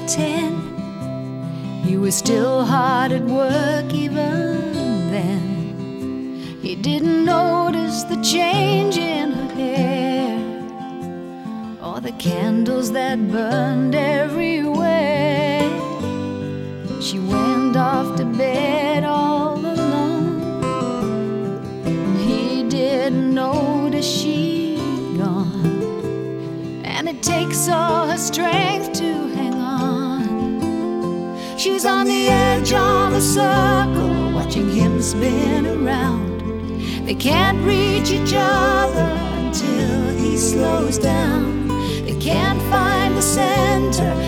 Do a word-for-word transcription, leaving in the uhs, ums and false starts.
ten. He was still hard at work even then. He didn't notice the change in her hair, or the candles that burned everywhere. She went off to bed all alone, and he didn't notice she'd gone. And it takes all her strength to hang on. She's on the edge of a circle, watching him spin around. They can't reach each other until he slows down. They can't find the center